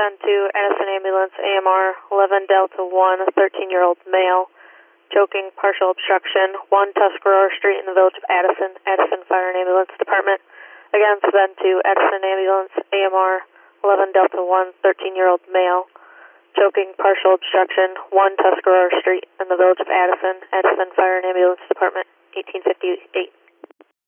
send to Addison Ambulance, AMR 11 Delta 1, 13-year-old male, choking, partial obstruction, 1 Tuscarora Street in the village of Addison, Addison Fire and Ambulance Department. Again, send to Addison Ambulance, AMR 11 Delta 1, 13-year-old male, choking, partial obstruction, 1 Tuscarora Street in the village of Addison, Addison Fire and Ambulance Department, 1858.